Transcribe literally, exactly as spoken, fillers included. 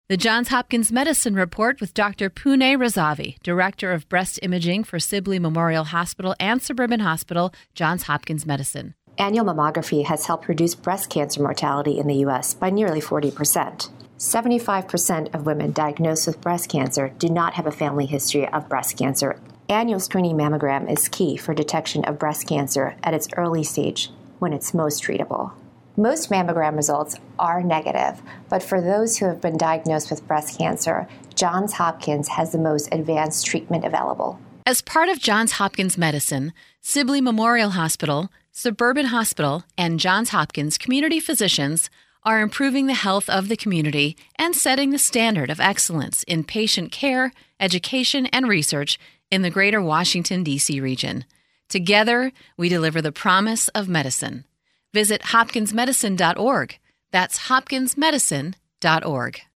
The Johns Hopkins Medicine Report with Doctor Pune Razavi, Director of Breast Imaging for Sibley Memorial Hospital and Suburban Hospital, Johns Hopkins Medicine. Annual mammography has helped reduce breast cancer mortality in the U S by nearly forty percent. seventy-five percent of women diagnosed with breast cancer do not have a family history of breast cancer. Annual screening mammogram is key for detection of breast cancer at its early stage when it's most treatable. Most mammogram results are negative, but for those who have been diagnosed with breast cancer, Johns Hopkins has the most advanced treatment available. As part of Johns Hopkins Medicine, Sibley Memorial Hospital, Suburban Hospital, and Johns Hopkins community physicians are improving the health of the community and setting the standard of excellence in patient care, education, and research in the greater Washington, D C region. Together, we deliver the promise of medicine. Visit hopkins medicine dot org. That's hopkins medicine dot org.